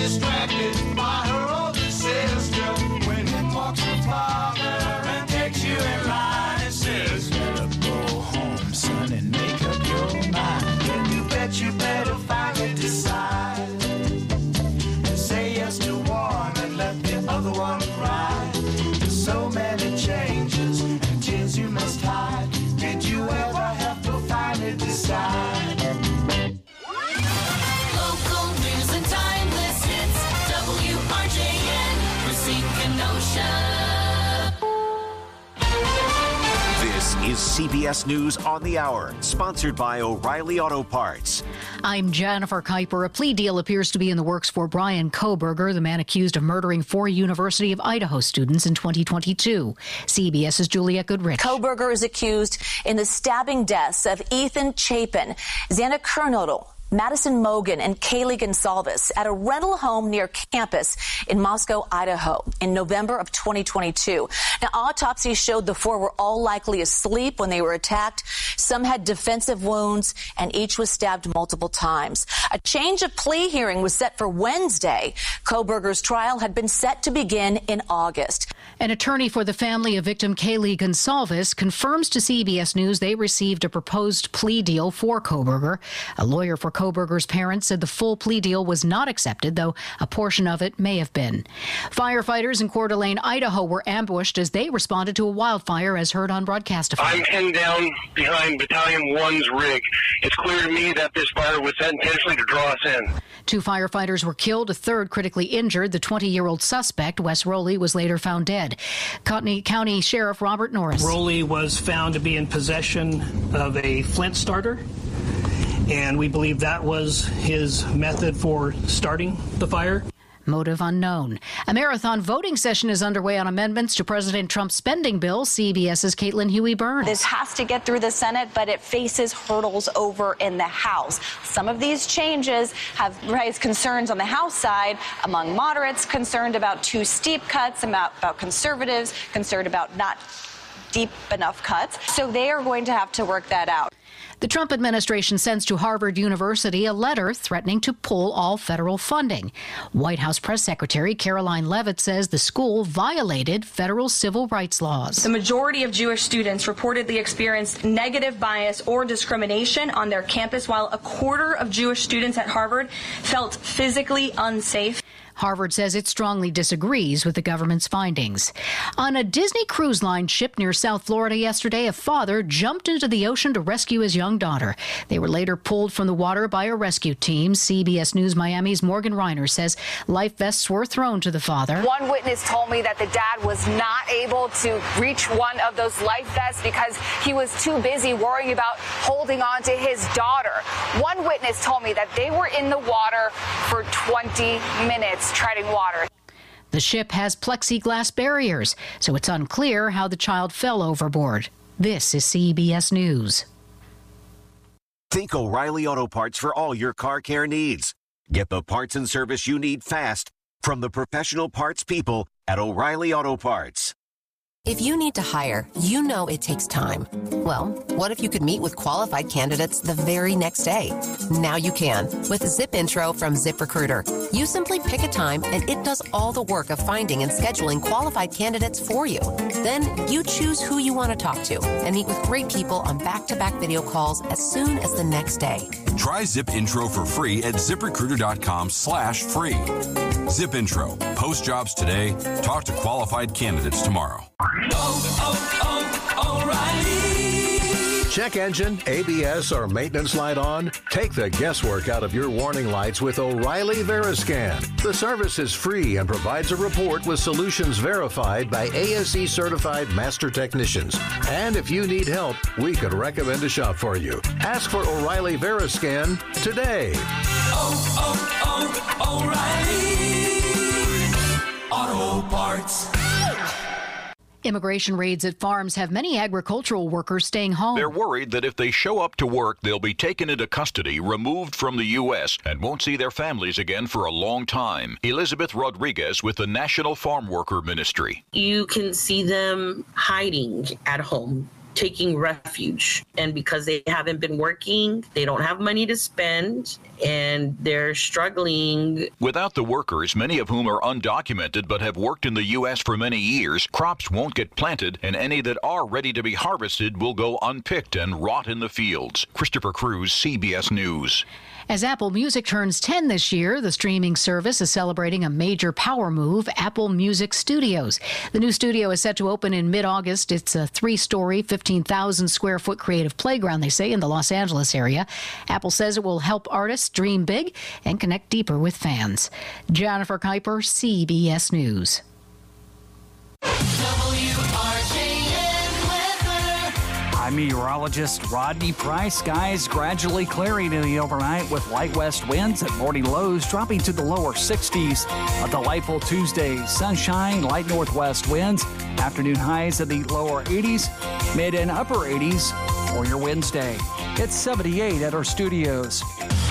distracted by her older sister. When he walks her father and takes you in line and says, better go home, son, and make up your mind. Then you bet you better finally decide and say yes to one and let the other one ride. There's so many changes and tears you must hide. Did you ever have to finally decide? Local news and timeless hits. WRJN, Racine Kenosha. This is CBS News on the Hour, sponsored by O'Reilly Auto Parts. I'm Jennifer Kuiper. A plea deal appears to be in the works for Bryan Kohberger, the man accused of murdering 4 University of Idaho students in 2022. CBS's Julia Goodrich. Kohberger is accused in the stabbing deaths of Ethan Chapin, Xana Kernodle, Madison Mogen, and Kaylee Gonsalves at a rental home near campus in Moscow, Idaho, in November of 2022. Now, autopsies showed the 4 were all likely asleep when they were attacked. Some had defensive wounds, and each was stabbed multiple times. A change of plea hearing was set for Wednesday. Kohberger's trial had been set to begin in August. An attorney for the family of victim Kaylee Gonsalves confirms to CBS News they received a proposed plea deal for Kohberger. A lawyer for Kohberger's parents said the full plea deal was not accepted, though a portion of it may have been. Firefighters in Coeur d'Alene, Idaho were ambushed as they responded to a wildfire, as heard on Broadcastify. I'm pinned down behind Battalion 1's rig. It's clear to me that this fire was set intentionally to draw us in. 2 firefighters were killed, a third critically injured. The 20-year-old suspect, Wes Rowley, was later found dead. County Sheriff Robert Norris. Rowley was found to be in possession of a flint starter, and we believe that was his method for starting the fire. Motive unknown. A marathon voting session is underway on amendments to President Trump's spending bill. CBS's Caitlin Huey-Burns. This has to get through the Senate, but it faces hurdles over in the House. Some of these changes have raised concerns on the House side among moderates, concerned about too steep cuts, about conservatives, concerned about not deep enough cuts. So they are going to have to work that out. The Trump administration sends to Harvard University a letter threatening to pull all federal funding. White House Press Secretary Caroline Leavitt says the school violated federal civil rights laws. The majority of Jewish students reportedly experienced negative bias or discrimination on their campus, while a quarter of Jewish students at Harvard felt physically unsafe. Harvard says it strongly disagrees with the government's findings. On a Disney Cruise Line ship near South Florida yesterday, a father jumped into the ocean to rescue his young daughter. They were later pulled from the water by a rescue team. CBS News Miami's Morgan Reiner says life vests were thrown to the father. One witness told me that the dad was not able to reach one of those life vests because he was too busy worrying about holding on to his daughter. One witness told me that they were in the water for 20 minutes. Treading water. The ship has plexiglass barriers, so it's unclear how the child fell overboard. This is CBS News. Think O'Reilly Auto Parts for all your car care needs. Get the parts and service you need fast from the professional parts people at O'Reilly Auto Parts. If you need to hire, you know it takes time. Well, what if you could meet with qualified candidates the very next day? Now you can with Zip Intro from ZipRecruiter. You simply pick a time and it does all the work of finding and scheduling qualified candidates for you. Then you choose who you want to talk to and meet with great people on back-to-back video calls as soon as the next day. Try Zip Intro for free at ZipRecruiter.com/free. Zip Intro. Post jobs today. Talk to qualified candidates tomorrow. O'Reilly. Check engine, ABS, or maintenance light on? Take the guesswork out of your warning lights with O'Reilly Veriscan. The service is free and provides a report with solutions verified by ASE certified master technicians. And if you need help, we could recommend a shop for you. Ask for O'Reilly Veriscan today. O'Reilly Auto Parts. Immigration raids at farms have many agricultural workers staying home. They're worried that if they show up to work, they'll be taken into custody, removed from the U.S., and won't see their families again for a long time. Elizabeth Rodriguez with the National Farm Worker Ministry. You can see them hiding at home, taking refuge. And because they haven't been working, they don't have money to spend, and they're struggling. Without the workers, many of whom are undocumented but have worked in the U.S. for many years, crops won't get planted, and any that are ready to be harvested will go unpicked and rot in the fields. Christopher Cruz, CBS News. As Apple Music turns 10 this year, the streaming service is celebrating a major power move, Apple Music Studios. The new studio is set to open in mid-August. It's a 3-story, 15,000-square-foot creative playground, they say, in the Los Angeles area. Apple says it will help artists dream big and connect deeper with fans. Jennifer Kuiper, CBS News. I'm meteorologist Rodney Price. Skies gradually clearing in the overnight with light west winds and morning lows dropping to the lower 60s. A delightful Tuesday. Sunshine, light northwest winds. Afternoon highs in the lower 80s, mid and upper 80s for your Wednesday. It's 78 at our studios.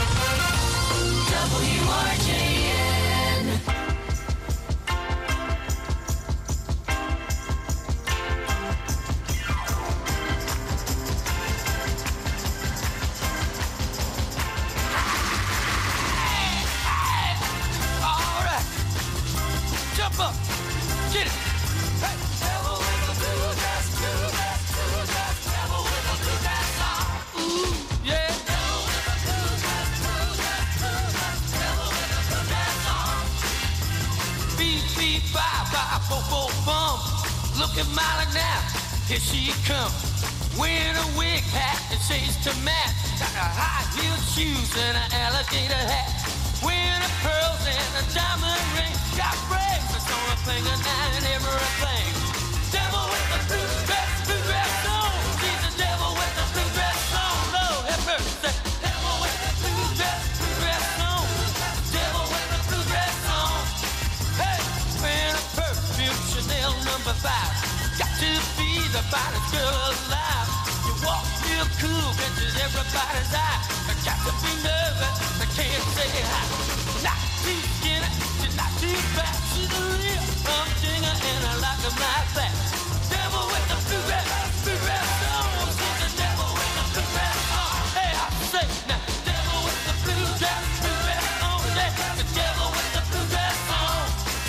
Look at Molly now, here she comes. Wearing a wig hat and shades to match. Got a high-heeled shoes and an alligator hat. Wearing her pearls and a diamond ring. Got bracelets on her finger now and everything. Devil with the blue dress on. She's the devil with the blue dress on. Lord have mercy. Devil with the blue dress on. Devil with the blue dress on. Hey, wearing a perfume Chanel No. 5. Got to be the finest girl alive. You walk real cool, catches everybody's eye. Got to be nervous, I can't say hi. Not too skinny, she's not too fat. She's a real humdinger and I like them like that. Devil with the blue dress on. She's the devil with the blue dress on. Hey, I say now, devil with the blue dress on. Yeah, the devil with the blue dress on.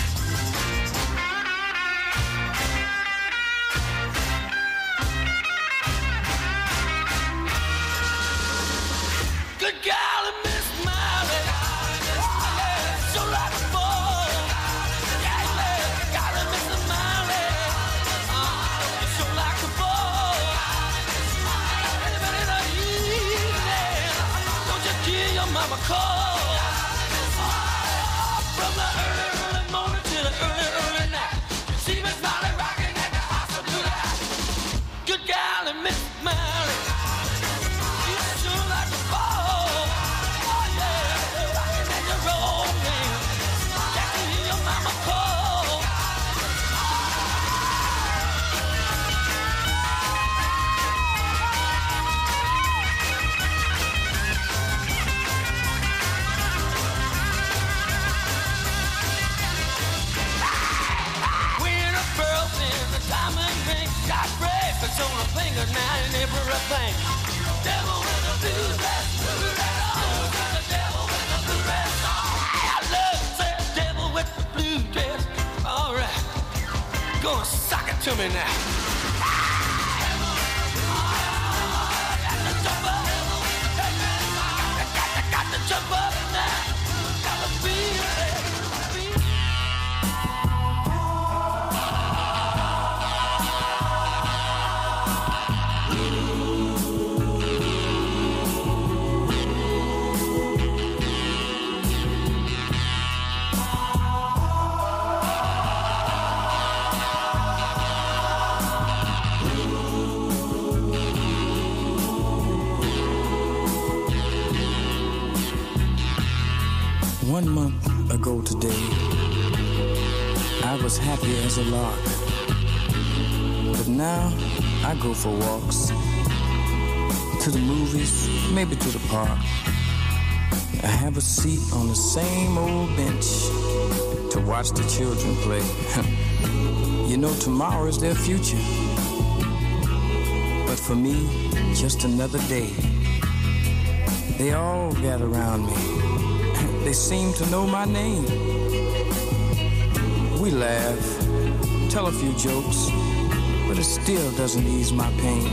Good golly, Miss Molly. Yeah, so like a boy. Yeah, golly, Miss Molly. So like a boy. Anybody know you? Don't you hear your mama call? From the early morning to the early night. You see Miss Molly rocking at the house of tonight. Good golly, Miss Molly. You sure like a boy. On a finger now and everything. Devil with a blue dress on. The devil with the blue dress on. I love that devil with the blue dress. All right, gonna sock it to me now. Got to jump up now. Gotta feel it. One month ago today, I was happy as a lark. But now I go for walks, to the movies, maybe to the park. I have a seat on the same old bench to watch the children play. You know, tomorrow is their future. But for me, just another day. They all gather around me. They seem to know my name. We laugh, tell a few jokes, but it still doesn't ease my pain.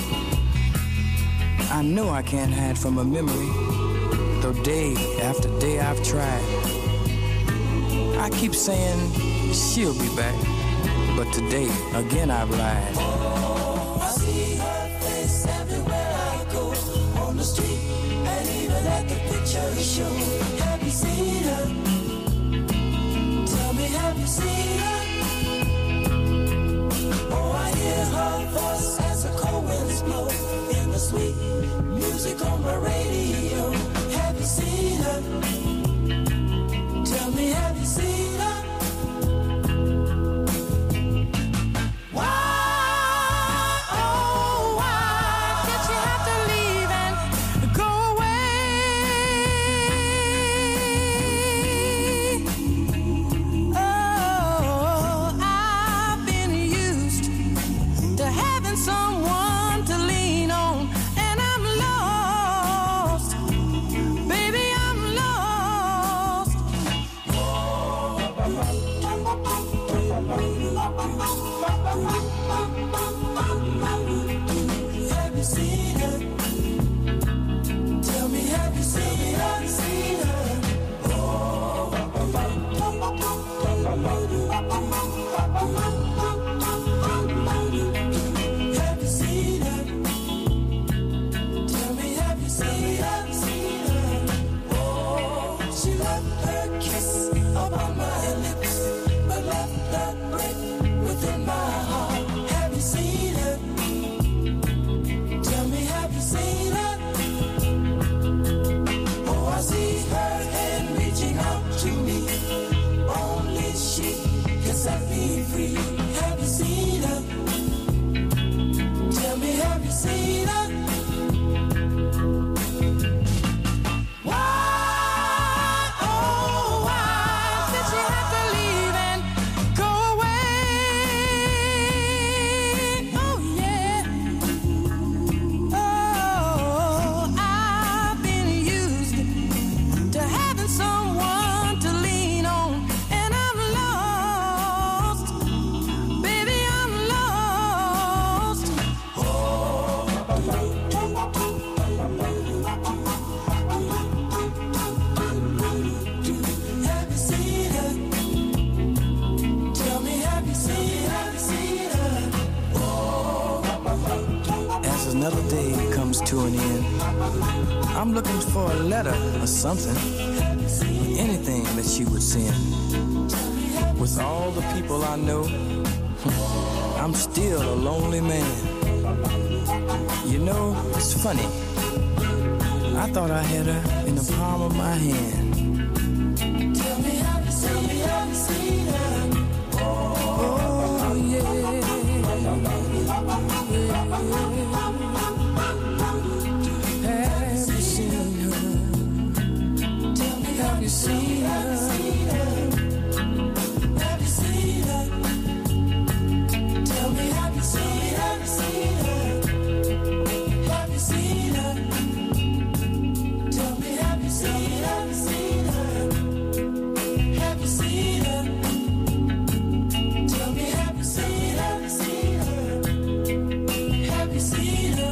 I know I can't hide from a memory, though day after day I've tried. I keep saying she'll be back, but today again I've lied. Oh, I see her face everywhere I go, on the street and even at the picture show. Have you seen her? Tell me, have you seen her? Oh, I hear her voice as the cold winds blow in the sweet music on my radio. Have you seen her? Tell me, have you seen her? Another day comes to an end. I'm looking for a letter or something, anything that she would send. With all the people I know, I'm still a lonely man. You know, it's funny. I thought I had her in the palm of my hand. Tell me, have you seen her? Oh, yeah. Have you seen her? Tell me, have you seen her? Have you seen her? Tell me, have you seen her? Have you seen her? Tell me, have you seen her? Have you seen her? Tell me, have you seen her? Have you seen her?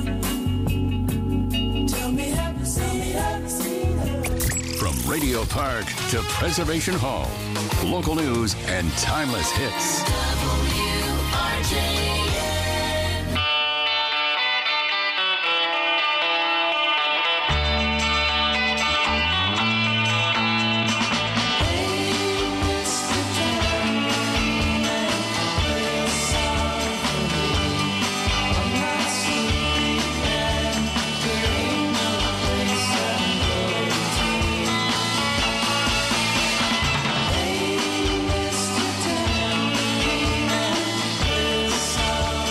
Tell me, have you seen her? From Radio Park to Preservation Hall, local news and timeless hits. WRJN. Hey, Mr. Tambourine Man,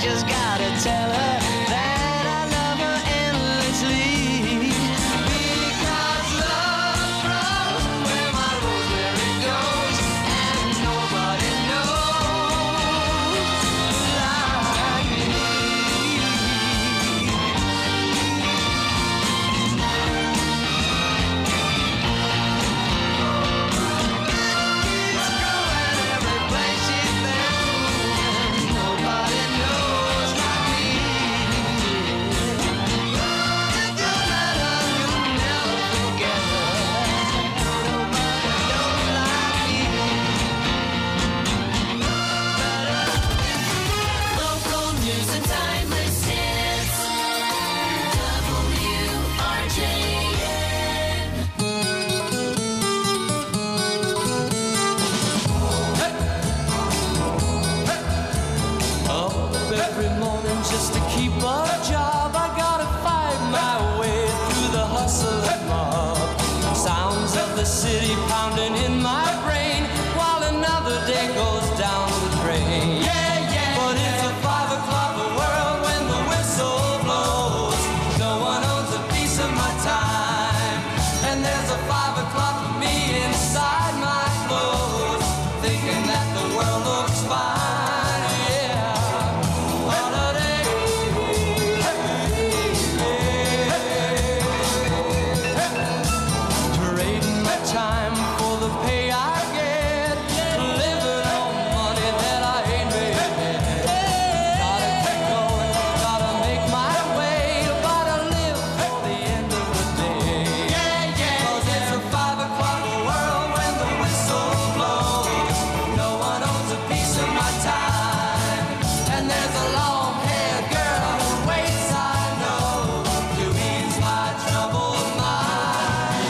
just gotta tell her that I love her endlessly. Because love grows where my rosemary goes, and nobody knows like me. It's going every place she's been. Nobody knows like me. If you met her, you'll never forget her. Nobody knows like me. Local news and timeless hits. WRJN. Up every morning just to keep a job. I gotta fight my way through the hustle and mob. Sounds of the city pounding in my brain while another day goes down the drain. But it's a 5 o'clock world when the whistle blows. No one owns a piece of my time, and there's a 5 o'clock for me inside my clothes, thinking that the world looks fine. Trading my time for the pay I get, living on money that I ain't made yet. Gotta keep going, gotta make my way, gotta live at the end of the day. 'Cause it's a 5 o'clock world when the whistle blows. No one owns a piece of my time, and there's a long-haired girl who waits, I know, to ease my troubled mind.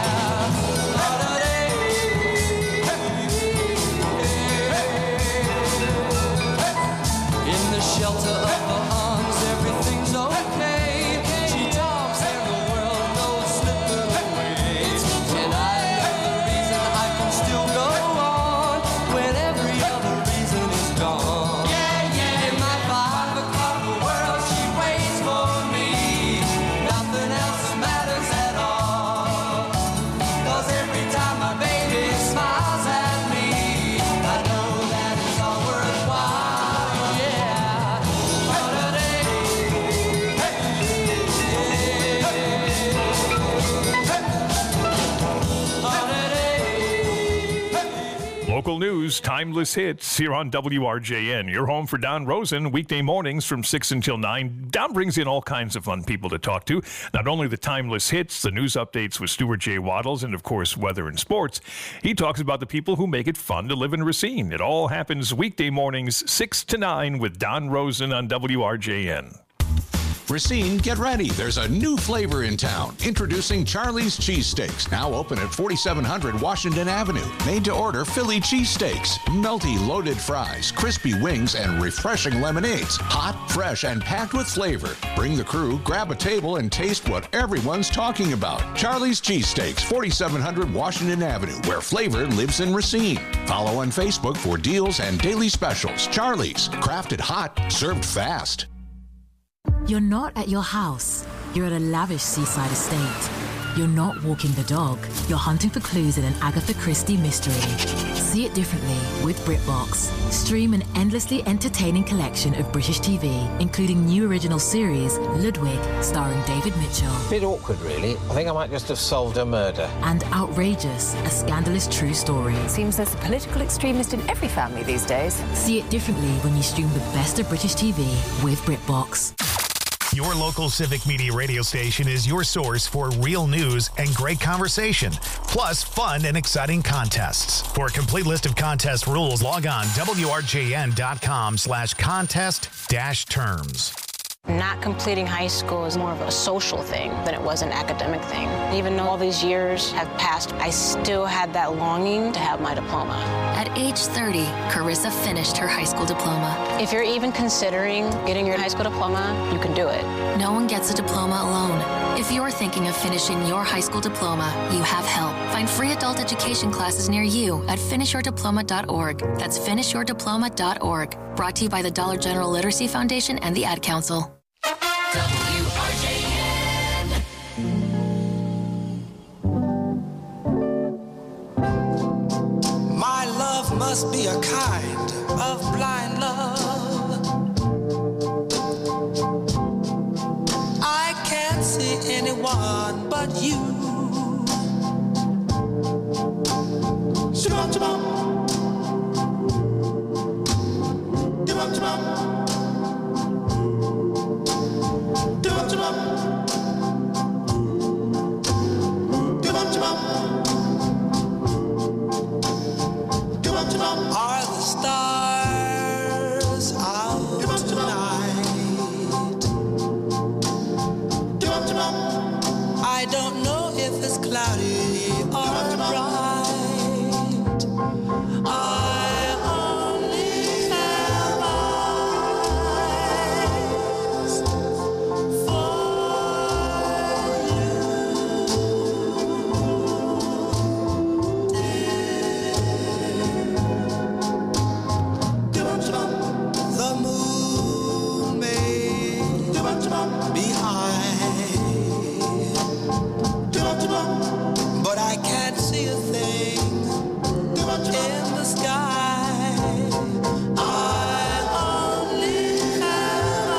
In the shelter of her arms, everything's okay. She talks and the world knows slipping away. And I know the reason I can still go on when every other reason is gone. In my 5 o'clock world, she waits for me. Nothing else matters at all. 'Cause every time my baby smiles at me, I know that it's all worthwhile. Local news, timeless hits here on WRJN. Your home for Don Rosen, weekday mornings from 6 until 9. Don brings in all kinds of fun people to talk to. Not only the timeless hits, the news updates with Stuart J. Waddles, and of course, weather and sports. He talks about the people who make it fun to live in Racine. It all happens weekday mornings, 6 to 9 with Don Rosen on WRJN. Racine, get ready. There's a new flavor in town. Introducing Charlie's Cheesesteaks. Now open at 4700 Washington Avenue. Made to order Philly cheesesteaks. Melty loaded fries, crispy wings, and refreshing lemonades. Hot, fresh, and packed with flavor. Bring the crew, grab a table, and taste what everyone's talking about. Charlie's Cheesesteaks, 4700 Washington Avenue, where flavor lives in Racine. Follow on Facebook for deals and daily specials. Charlie's, crafted hot, served fast. You're not at your house. You're at a lavish seaside estate. You're not walking the dog. You're hunting for clues in an Agatha Christie mystery. See it differently with BritBox. Stream an endlessly entertaining collection of British TV, including new original series Ludwig, starring David Mitchell. Bit awkward, really. I think I might just have solved a murder. And Outrageous, a scandalous true story. Seems there's a political extremist in every family these days. See it differently when you stream the best of British TV with BritBox. Your local Civic Media radio station is your source for real news and great conversation, plus fun and exciting contests. For a complete list of contest rules, log on WRJN.com/contest-terms. Not completing high school is more of a social thing than it was an academic thing. Even though all these years have passed, I still had that longing to have my diploma. At age 30, Carissa finished her high school diploma. If you're even considering getting your high school diploma, you can do it. No one gets a diploma alone. If you're thinking of finishing your high school diploma, you have help. Find free adult education classes near you at finishyourdiploma.org. That's finishyourdiploma.org. Brought to you by the Dollar General Literacy Foundation and the Ad Council. WRJN. My love must be a kind of blind love. I can't see anyone but you. Shabam, shabam. Shabam, shabam. Shabam, shabam. Shabam, shabam. Are the stars out tonight? I don't know if it's cloudy or bright. I only have eyes for the moon may be high, but I can't see a thing in the sky. I only have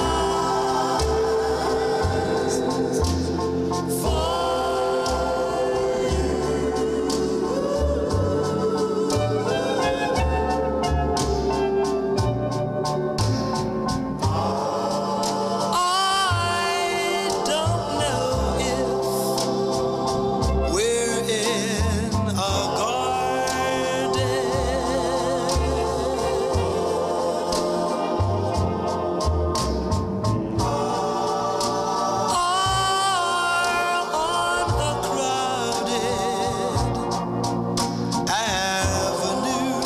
eyes for we're in a garden, or on a crowded avenue.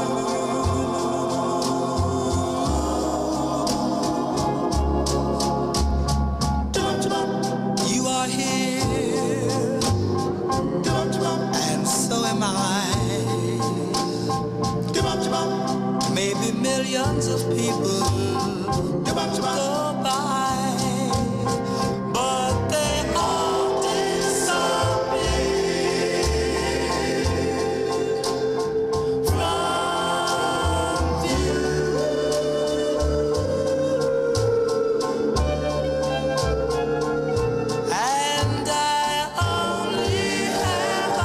You are here, and so am I. Maybe millions of people go by, but they all disappear from view. And I only have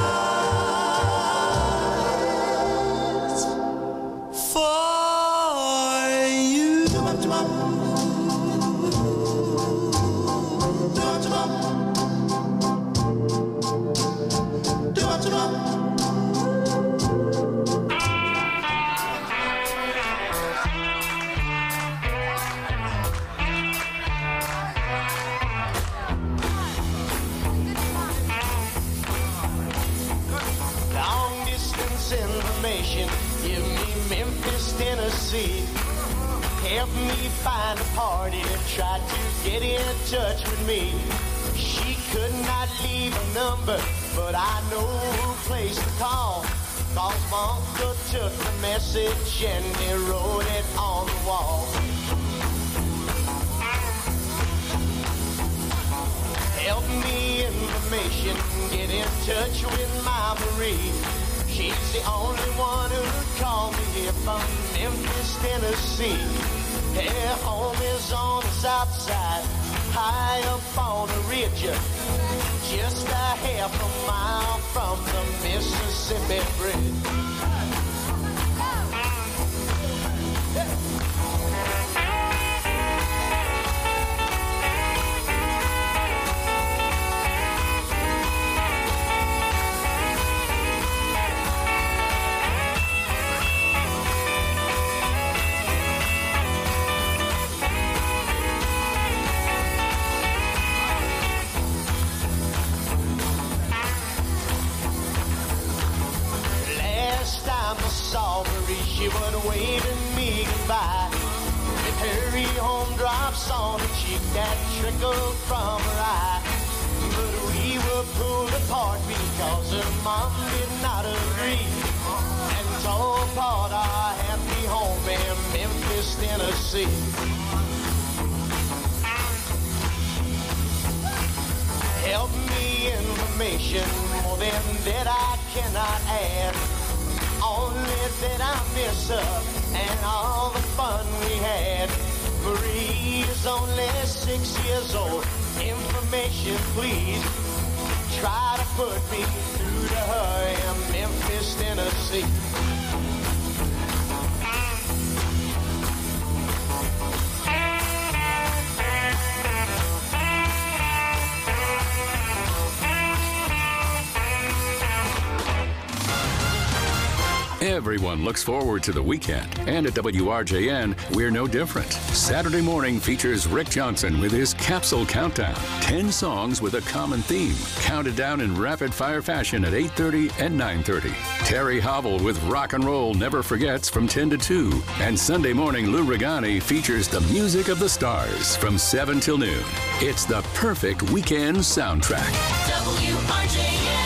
eyes for you. Long distance information, give me Memphis, Tennessee. Help me find a party that tried to get in touch with me. She could not leave a number, but I know who place to call. Cause my uncle took the message and he wrote it on the wall. Help me information, get in touch with my Marie. She's the only one who called me here from Memphis, Tennessee. Her home is on the south side, high up on the ridge, just a half a mile from the Mississippi Bridge. She would wave at me goodbye. With her home drops on her cheek that trickled from her eye. But we were pulled apart because her mom did not agree, and tore apart our happy home in Memphis, Tennessee. Help me information, more than that I cannot add. Only that I miss her and all the fun we had. Marie is only 6 years old. Information, please. Try to put me through to her in Memphis, Tennessee. Everyone looks forward to the weekend, and at WRJN, we're no different. Saturday morning features Rick Johnson with his Capsule Countdown. 10 songs with a common theme, counted down in rapid-fire fashion at 8:30 and 9:30. Terry Hobble with Rock and Roll Never Forgets from 10 to 2. And Sunday morning, Lou Regani features the music of the stars from 7 till noon. It's the perfect weekend soundtrack. WRJN.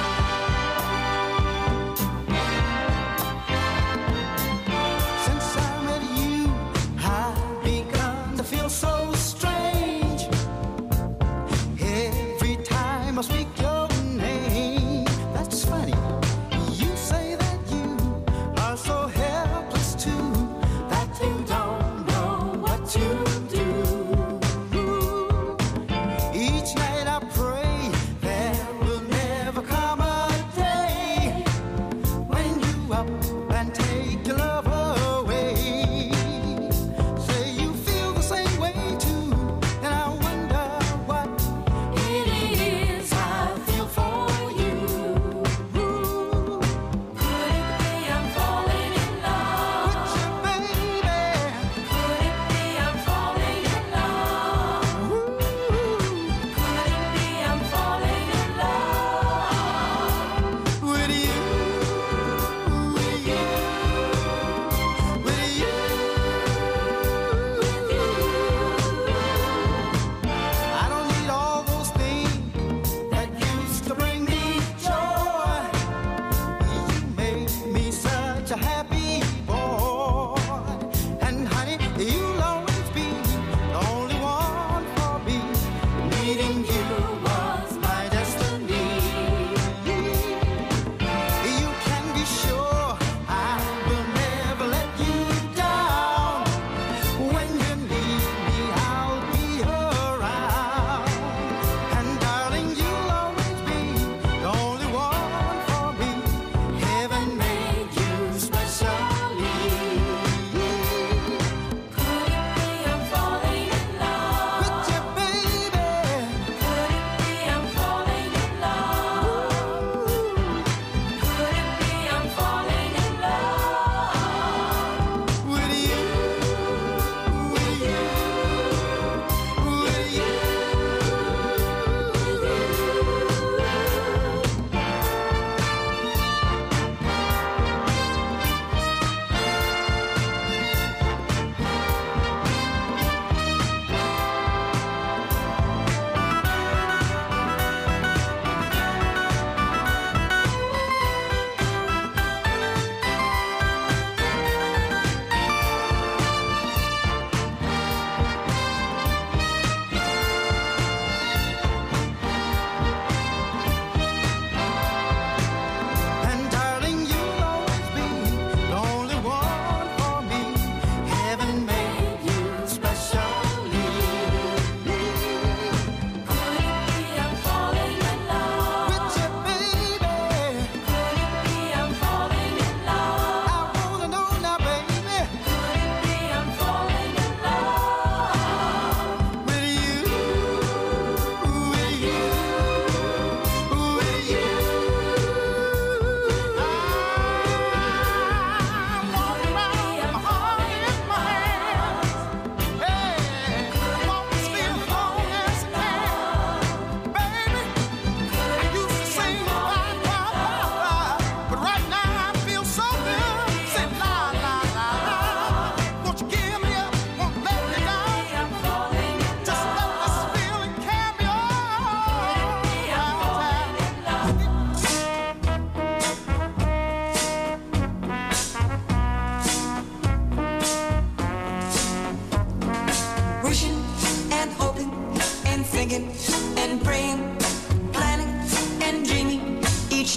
Since I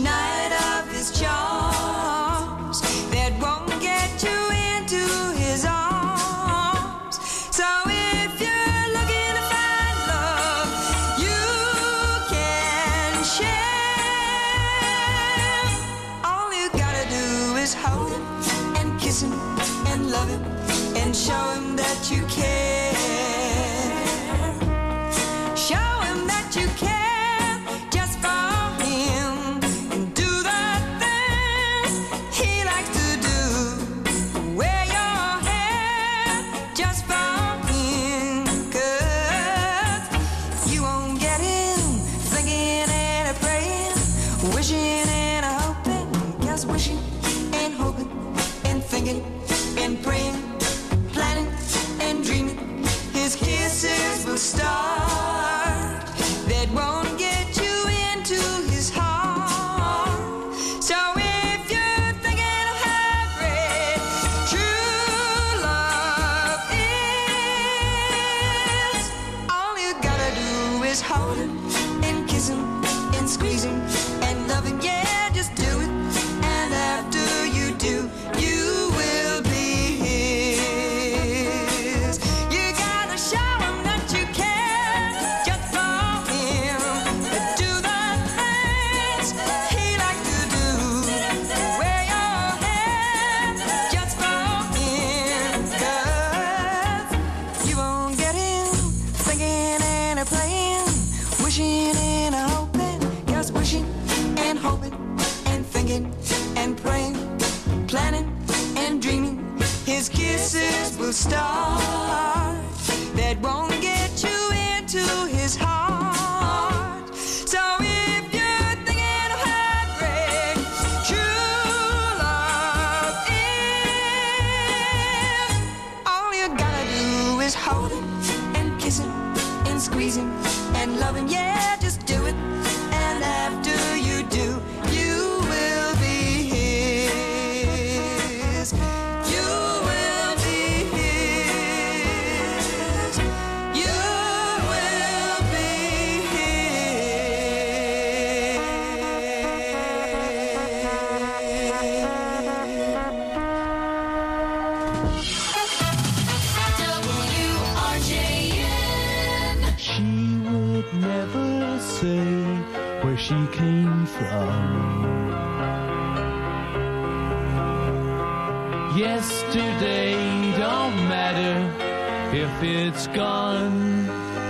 night of his charms that won't get you into his arms. So if you're looking to find love, you can share. All you gotta do is hold him and kiss him and love him and show him that you care. Show him that you care just for him and do the things he likes to do. Wear your hair just for him, 'cause you won't get him thinking and a praying, wishing and a hoping, just wishing and hoping and thinking and praying, planning and dreaming. His kisses will start that won't get you into his heart. So if you're thinking of how great true love is, all you gotta do is hold him and kiss him and squeeze him and love him. Yeah, just do it. And after you do, you will be his. You gotta show him that you care just for him. Do the things he likes to do. Wear your hair just for him, 'cause you won't get him thinking and a playing, wishing and a hoping, just wishing and hoping and thinking and praying, planning and dreaming. His kisses will start that won't get you into his heart. So if you're thinking of how great true love is, all you gotta do is hold him and kiss him and squeeze him and love him. Yeah, just do it. And after you do, you will be his. You will be his. You will be WRJN. She would never say where she came from. Yesterday don't matter if it's gone.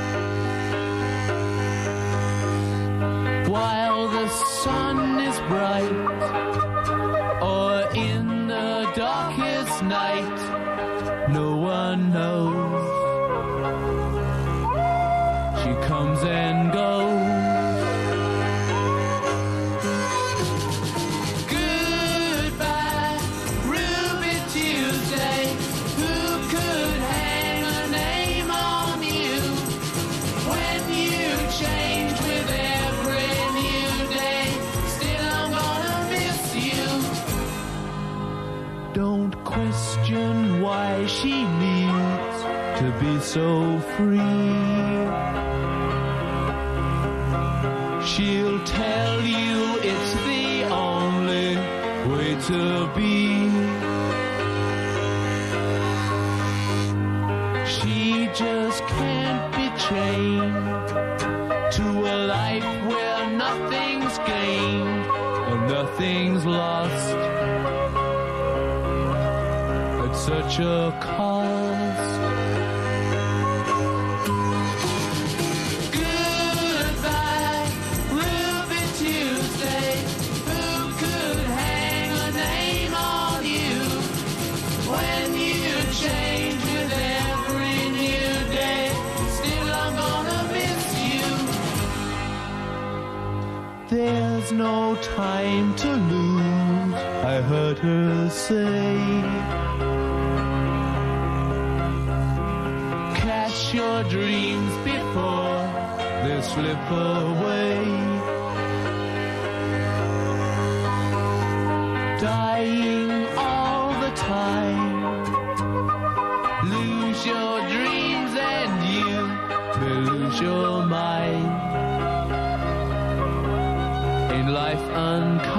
While the sun is bright or in the darkest night, no one knows. She comes and goes. Goodbye, Ruby Tuesday. Who could hang a name on you when you change with every new day? Still, I'm gonna miss you. Don't question why she needs to be so free. She'll tell you it's the only way to be. She just can't be chained to a life where nothing's gained and nothing's lost at such a cost. Goodbye, Ruby Tuesday. Who could hang a name on you when you change with every new day? Still, I'm gonna miss you. There's no time to lose, I heard her say. Catch your dreams before they slip away. Dying all the time. Lose your dreams and you may lose your mind. In life unkind.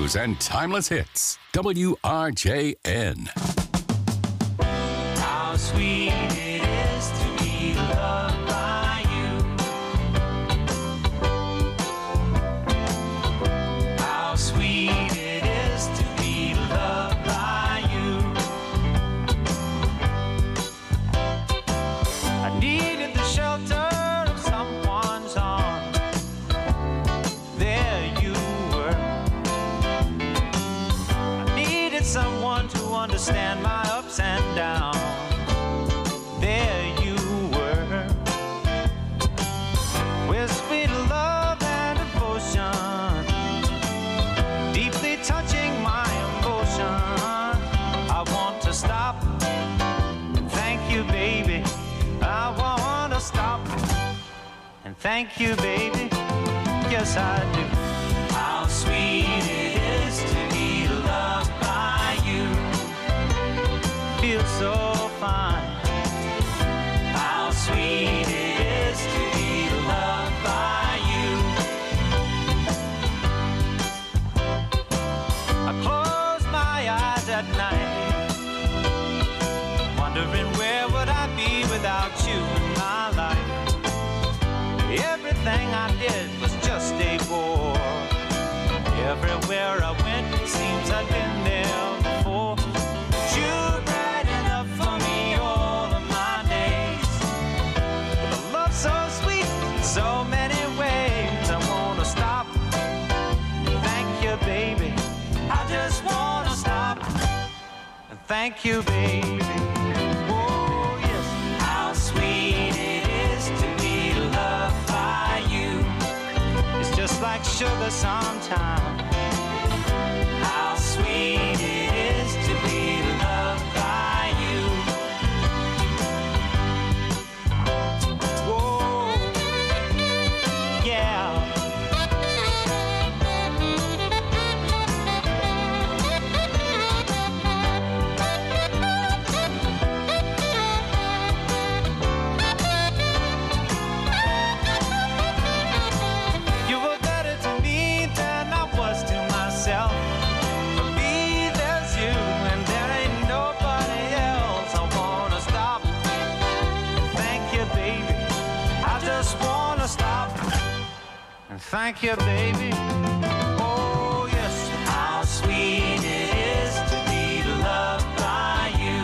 news and timeless hits. WRJN. How sweet it is to be loved by you. How sweet it is to be loved by you. I needed the shelter of someone's arms. There you were. I needed someone to understand my ups and downs. There you were, with sweet love and devotion, deeply touching my emotion. I want to stop and thank you, baby. I want to stop and thank you, baby. Yes, I do. How sweet it is to be loved by you. Feels so fine. How sweet it is to be loved by you. I close my eyes at night, wondering where would I be without you in my life. Everything I did was just a bore. Everywhere I went, it seems I'd been there before. You bright enough for me all of my days. With a love so sweet in so many ways. I wanna stop and thank you, baby. I just wanna stop and thank you, baby. Oh yes, how sweet it is to be loved by you. It's just like sugar sometimes. How sweet it is to be loved by you. Whoa, yeah. You were better to me than I was to myself. For me, there's you, and there ain't nobody else. I wanna stop and thank you, baby. I just wanna stop and thank you, baby. Oh, yes, how sweet it is to be loved by you.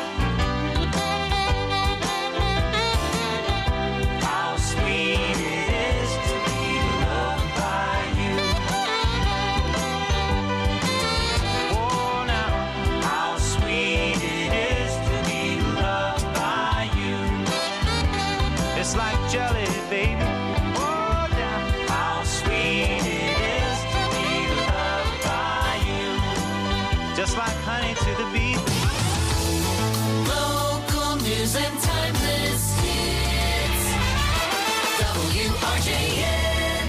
How sweet it is to be loved by you. Oh, now, how sweet it is to be loved by you. It's like jelly, baby. Oh, yeah, how sweet it is to be loved by you. Just like honey to the bee. Local news and timeless hits. WRJN.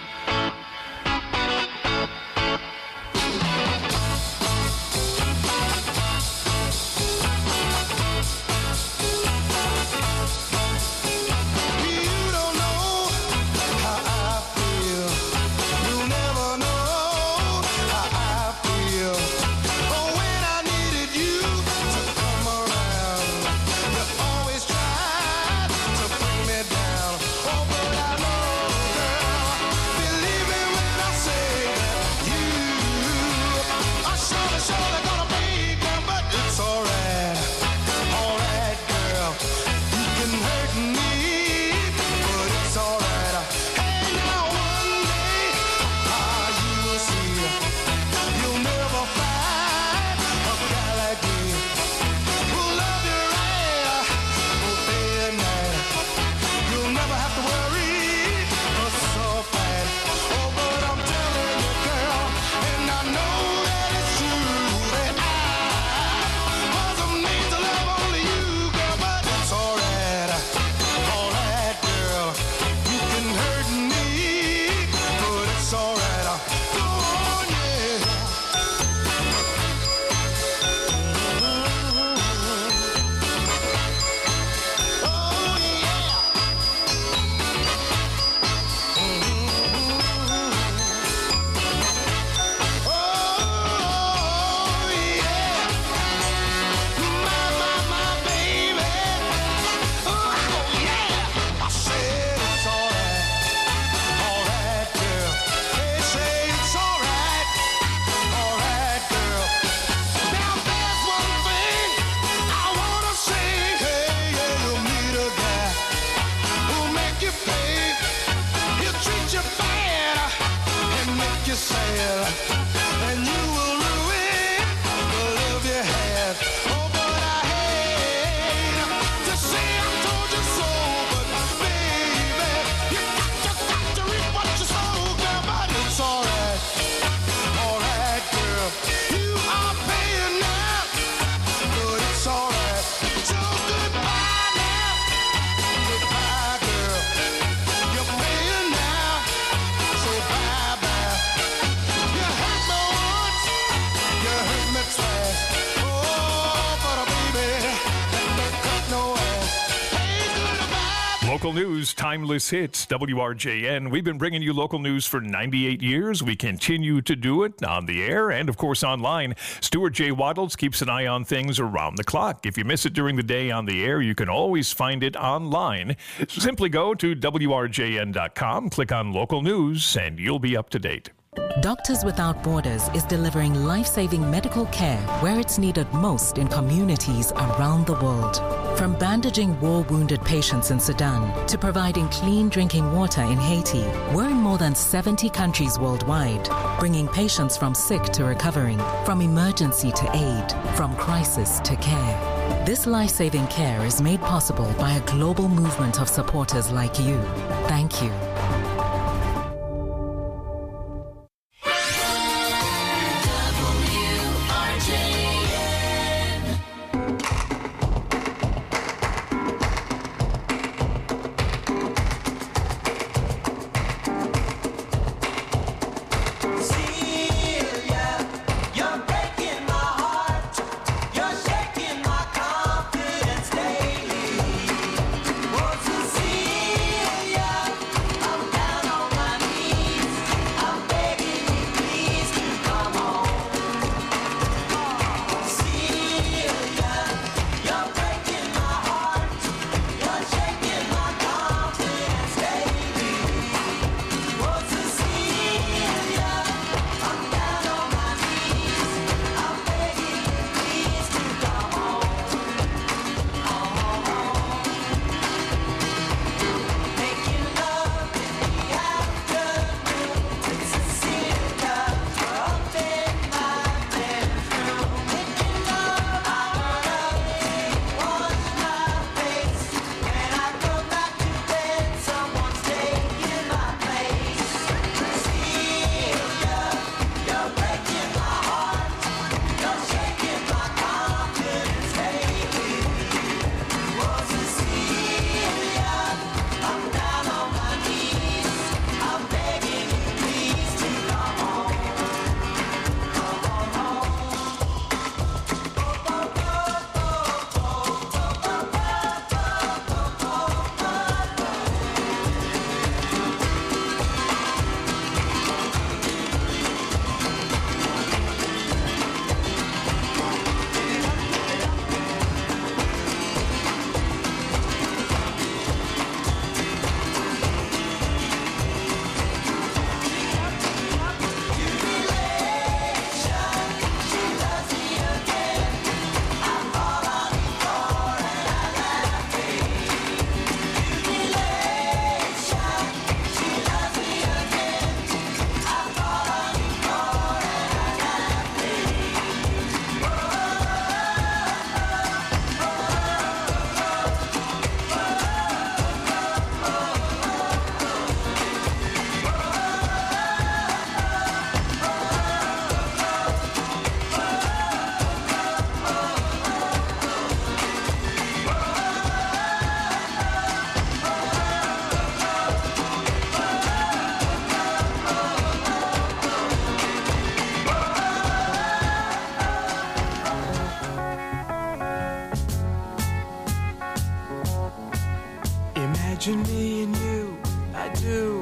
You don't know how I feel. You'll never know how I feel. Oh, when I needed you to come around, you always tried to bring me down. Oh, but I know, girl, Local news, timeless hits, WRJN. We've been bringing you local news for 98 years. We continue to do it on the air and, of course, online. Stuart J. Waddles keeps an eye on things around the clock. If you miss it during the day on the air, you can always find it online. Simply go to WRJN.com, click on local news, and you'll be up to date. Doctors Without Borders is delivering life-saving medical care where it's needed most in communities around the world. From bandaging war-wounded patients in Sudan to providing clean drinking water in Haiti, we're in more than 70 countries worldwide, bringing patients from sick to recovering, from emergency to aid, from crisis to care. This life-saving care is made possible by a global movement of supporters like you. Thank you. Imagine me and you, I do.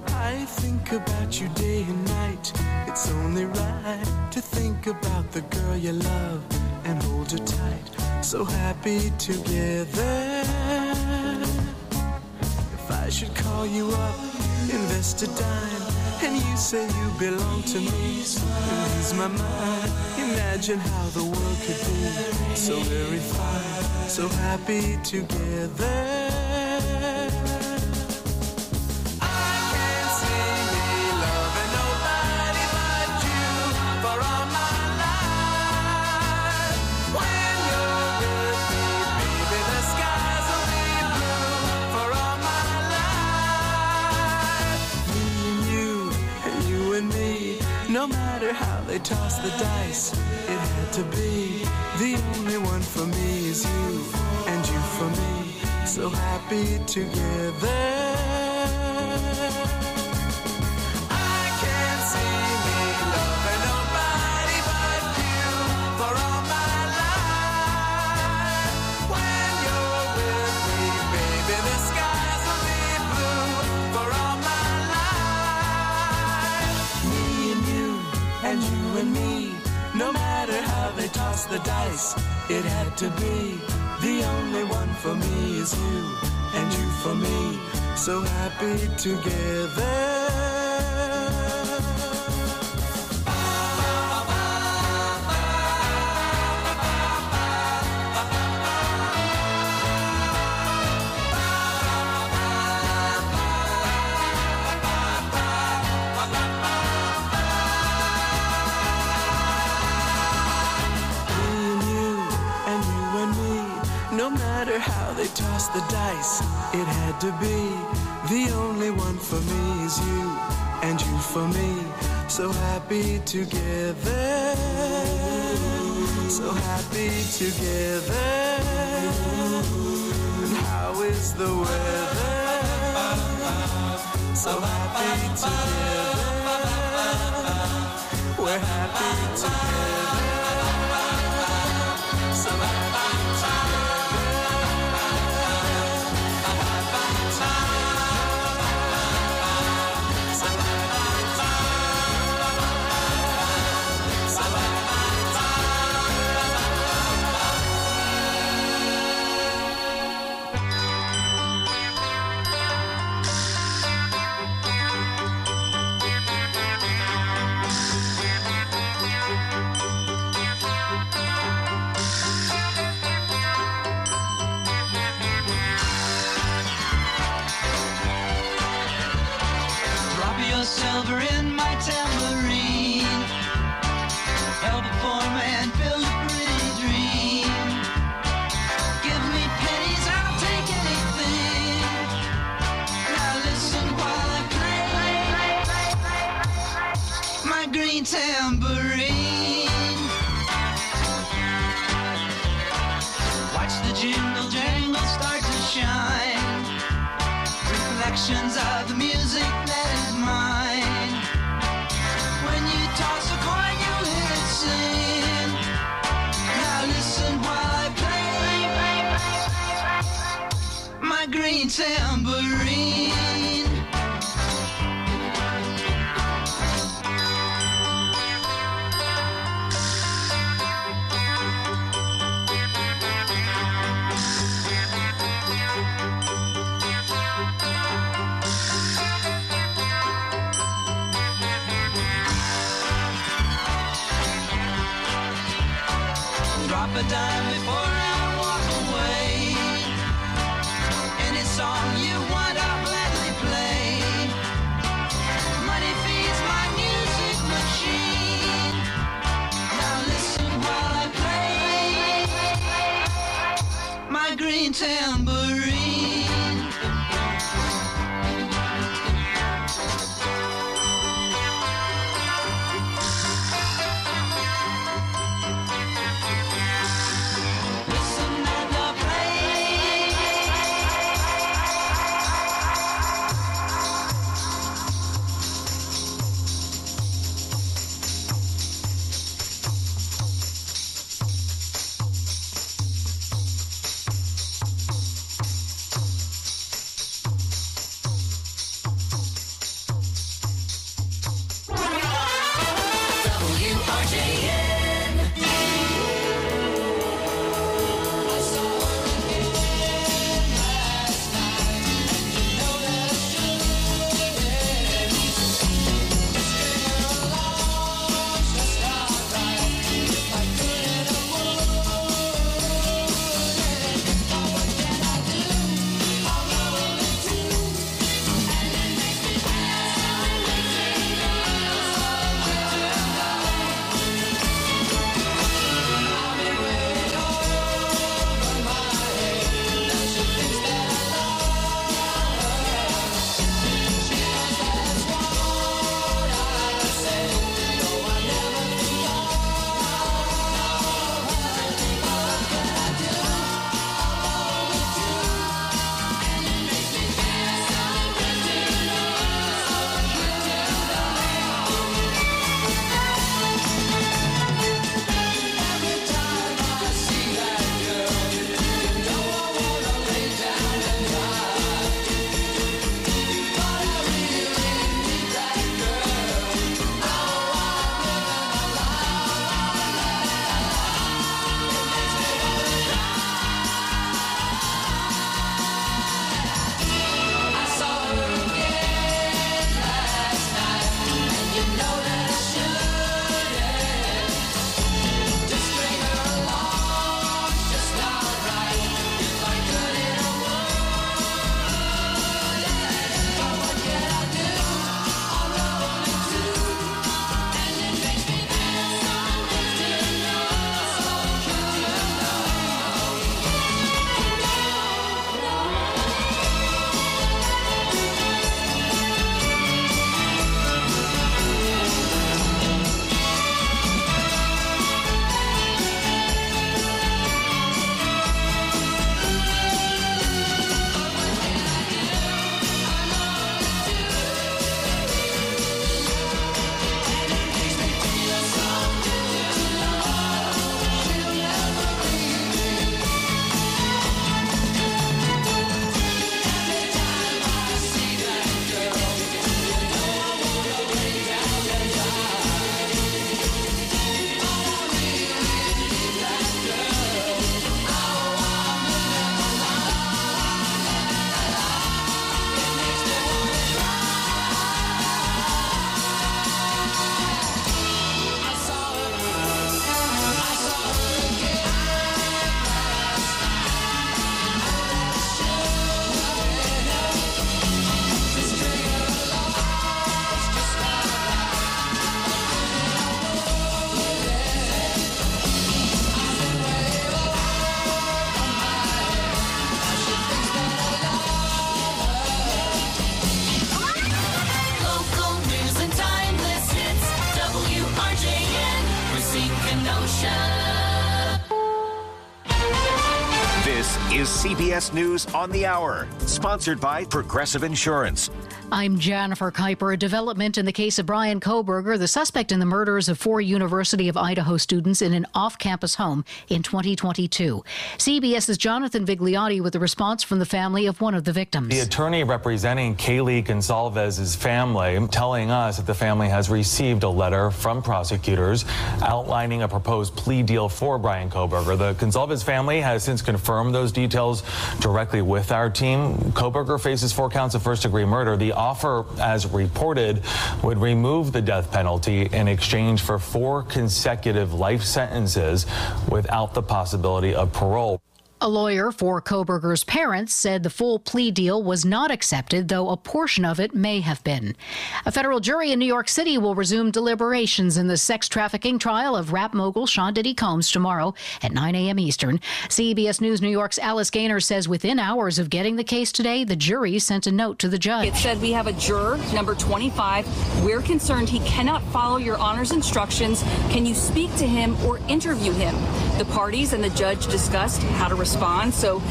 I think about you day and night. It's only right to think about the girl you love and hold her tight. So happy together. If I should call you up, invest a dime, and you say you belong to me, and ease my mind. Imagine how the world could be so very fine, so happy together. No matter how they toss the dice, it had to be. The only one for me is you, and you for me. So happy together. I can't see me loving nobody but you for all my life. When you're with me, baby, the skies are matter how they toss the dice, it had to be. The only one for me is you, and you for me. So happy together. No matter how they toss the dice, it had to be. The only one for me is you, and you for me. So happy together. So happy together. And how is the weather? So happy together. We're happy together. So happy together. Silver in my tambourine, help a poor man build a pretty dream. Give me pennies, I'll take anything. Now listen while I play my green tambourine. Watch the jingle jangle start to shine. Reflections of the music that is mine. When you toss a coin, you hear it sing. Now listen while I play my green tambourine. Drop a dime before I walk away. Any song you want, I'll gladly play. Money feeds my music machine. Now listen while I play my green tambourine. is CBS News on the Hour, sponsored by Progressive Insurance. I'm Jennifer Kuiper. A development in the case of Bryan Kohberger, the suspect in the murders of 4 University of Idaho students in an off-campus home in 2022. CBS's Jonathan Vigliotti with a response from the family of one of the victims. The attorney representing Kaylee Gonsalvez's family telling us that the family has received a letter from prosecutors outlining a proposed plea deal for Bryan Kohberger. The Gonsalves family has since confirmed those details directly with our team. Kohberger faces 4 counts of first-degree murder. The offer, as reported, would remove the death penalty in exchange for 4 consecutive life sentences without the possibility of parole. A lawyer for Kohberger's parents said the full plea deal was not accepted, though a portion of it may have been. A federal jury in New York City will resume deliberations in the sex trafficking trial of rap mogul Sean Diddy Combs tomorrow at 9 a.m. Eastern. CBS News New York's Alice Gaynor says within hours of getting the case today, the jury sent a note to the judge. It said, "We have a juror, number 25. We're concerned he cannot follow your honor's instructions. Can you speak to him or interview him?" The parties and the judge discussed how to respond. So